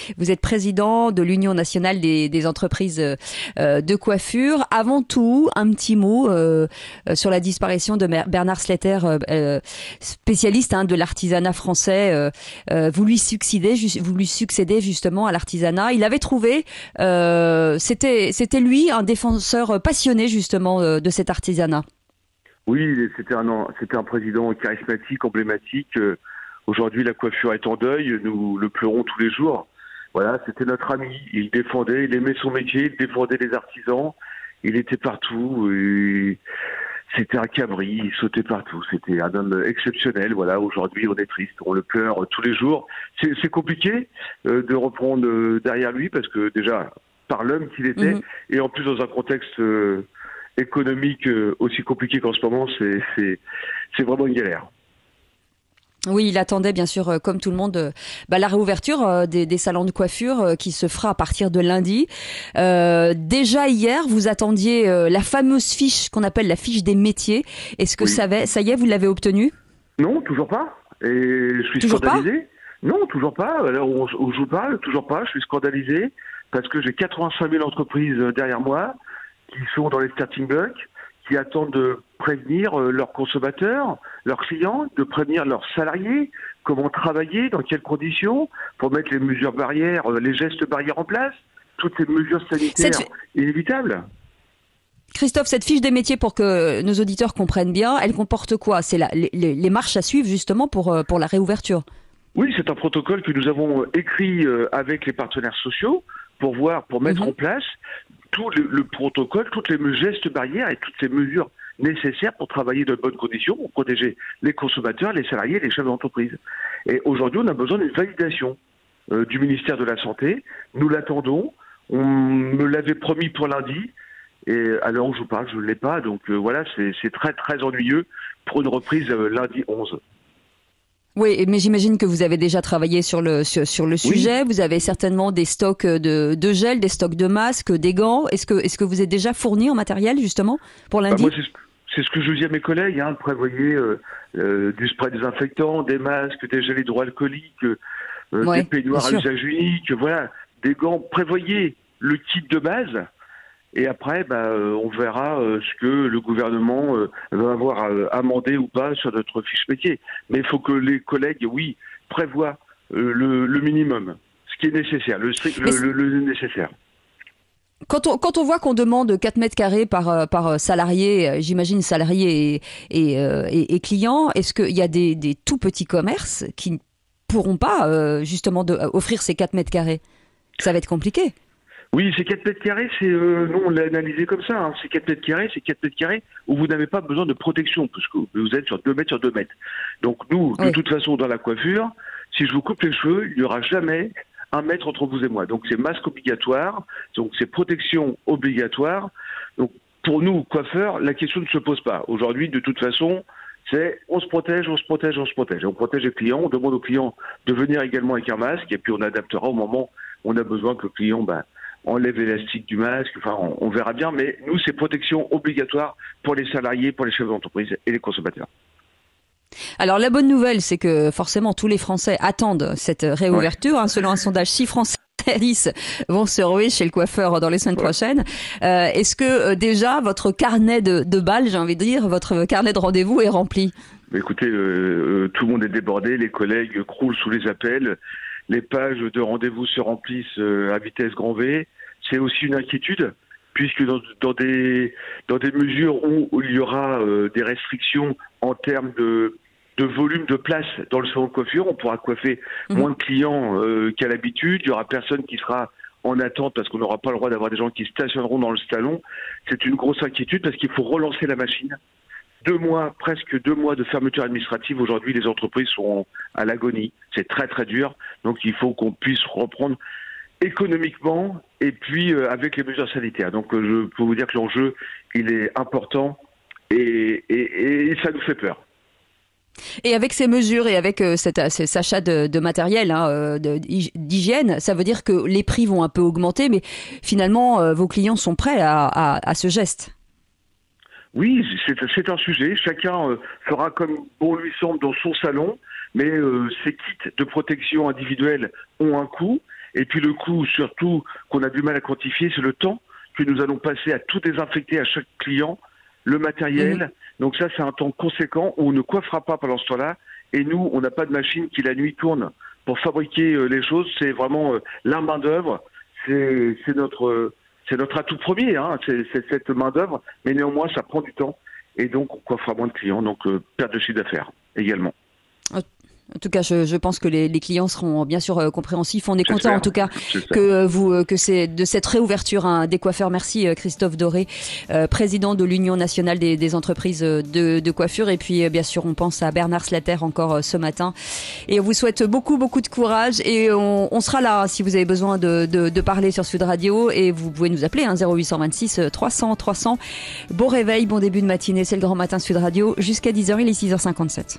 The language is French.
Vous êtes président de l'Union nationale des entreprises de coiffure. Avant tout, un petit mot sur la disparition de Bernard Sletter, spécialiste de l'artisanat français. Vous lui succédez justement à l'artisanat. Il avait trouvé, c'était lui un défenseur passionné justement de cet artisanat. Oui, c'était un président charismatique, emblématique. Aujourd'hui, la coiffure est en deuil. Nous le pleurons tous les jours. Voilà, c'était notre ami. Il aimait son métier, il défendait les artisans. Il était partout. C'était un cabri, il sautait partout. C'était un homme exceptionnel. Voilà, aujourd'hui, on est triste, on le pleure tous les jours. C'est compliqué de reprendre derrière lui parce que déjà, par l'homme qu'il était, et en plus dans un contexte économique aussi compliqué qu'en ce moment, c'est vraiment une galère. Oui, il attendait bien sûr, comme tout le monde, la réouverture des salons de coiffure qui se fera à partir de lundi. Déjà hier, vous attendiez la fameuse fiche qu'on appelle la fiche des métiers. Est-ce que ça y est, vous l'avez obtenue? Non, toujours pas. Et je suis toujours scandalisé. Non, toujours pas. Alors on joue pas, toujours pas. Je suis scandalisé parce que j'ai 85 000 entreprises derrière moi qui sont dans les starting blocks, qui attendent de prévenir leurs consommateurs, leurs clients, de prévenir leurs salariés, comment travailler, dans quelles conditions, pour mettre les mesures barrières, les gestes barrières en place, toutes ces mesures sanitaires inévitables. Christophe, cette fiche des métiers, pour que nos auditeurs comprennent bien, elle comporte quoi? C'est les marches à suivre justement pour la réouverture. Oui, c'est un protocole que nous avons écrit avec les partenaires sociaux pour mettre en place tout le protocole, toutes les gestes barrières et toutes ces mesures nécessaires pour travailler de bonnes conditions, pour protéger les consommateurs, les salariés, les chefs d'entreprise. Et aujourd'hui, on a besoin d'une validation du ministère de la Santé. Nous l'attendons. On me l'avait promis pour lundi. Et à l'heure où je vous parle, je ne l'ai pas. Donc voilà, c'est très très ennuyeux pour une reprise lundi 11. Oui, mais j'imagine que vous avez déjà travaillé sur le sujet. Vous avez certainement des stocks de gel, des stocks de masques, des gants. Est-ce que vous êtes déjà fourni en matériel justement pour lundi? Moi, c'est ce que je dis à mes collègues. Prévoyez du spray désinfectant, des masques, des gels hydroalcooliques, des peignoirs à usage unique. Voilà, des gants. Prévoyez le kit de base. Et après, on verra ce que le gouvernement va avoir amendé ou pas sur notre fiche métier. Mais il faut que les collègues, prévoient le minimum, ce qui est nécessaire, le nécessaire. Quand on voit qu'on demande 4 mètres carrés par salarié, j'imagine salarié et client, est-ce qu'il y a des tout petits commerces qui ne pourront pas justement offrir ces 4 mètres carrés? Ça va être compliqué. Oui, ces 4 mètres carrés, nous on l'a analysé comme ça. Ces 4 mètres carrés, c'est 4 mètres carrés où vous n'avez pas besoin de protection, parce que vous êtes sur 2 mètres sur 2 mètres. Donc nous, de toute façon, dans la coiffure, si je vous coupe les cheveux, il n'y aura jamais 1 mètre entre vous et moi. Donc c'est masque obligatoire, donc c'est protection obligatoire. Donc pour nous, coiffeurs, la question ne se pose pas. Aujourd'hui, de toute façon, c'est on se protège, on se protège, on se protège. Et on protège les clients, on demande aux clients de venir également avec un masque, et puis on adaptera au moment où on a besoin que le client enlève l'élastique du masque, on verra bien, mais nous, c'est protection obligatoire pour les salariés, pour les chefs d'entreprise et les consommateurs. Alors, la bonne nouvelle, c'est que forcément, tous les Français attendent cette réouverture. Selon un sondage, 6 Français 10 vont se ruer chez le coiffeur dans les semaines prochaines. Est-ce que déjà, votre carnet de balles, j'ai envie de dire, votre carnet de rendez-vous est rempli? Écoutez, tout le monde est débordé, les collègues croulent sous les appels. Les pages de rendez-vous se remplissent à vitesse grand V. C'est aussi une inquiétude, puisque dans des mesures où il y aura des restrictions en termes de volume de place dans le salon de coiffure, on pourra coiffer moins de clients qu'à l'habitude. Il y aura personne qui sera en attente parce qu'on n'aura pas le droit d'avoir des gens qui stationneront dans le salon. C'est une grosse inquiétude parce qu'il faut relancer la machine. Presque 2 mois de fermeture administrative. Aujourd'hui, les entreprises sont à l'agonie. C'est très, très dur. Donc, il faut qu'on puisse reprendre économiquement et puis avec les mesures sanitaires. Donc, je peux vous dire que l'enjeu, il est important et ça nous fait peur. Et avec ces mesures et avec cet achat de matériel d'hygiène, ça veut dire que les prix vont un peu augmenter, mais finalement, vos clients sont prêts à ce geste. Oui, c'est un sujet. Chacun fera comme bon lui semble dans son salon, mais ces kits de protection individuelle ont un coût. Et puis le coût, surtout, qu'on a du mal à quantifier, c'est le temps que nous allons passer à tout désinfecter à chaque client, le matériel. Donc ça, c'est un temps conséquent où on ne coiffera pas pendant ce temps-là. Et nous, on n'a pas de machine qui la nuit tourne pour fabriquer les choses. C'est vraiment la main d'œuvre. C'est notre atout premier, hein. C'est cette main d'œuvre. Mais néanmoins, ça prend du temps. Et donc, on coiffera moins de clients. Donc, perte de chiffre d'affaires également. En tout cas, je pense que les clients seront bien sûr compréhensifs. On est content en tout cas que c'est de cette réouverture des coiffeurs. Merci Christophe Doré, président de l'Union nationale des entreprises de coiffure. Et puis bien sûr, on pense à Bernard Slater encore ce matin. Et on vous souhaite beaucoup de courage. Et on sera là si vous avez besoin de parler sur Sud Radio. Et vous pouvez nous appeler 0826 300 300. Bon réveil, bon début de matinée. C'est le Grand Matin Sud Radio jusqu'à 10h. Il est 6h57.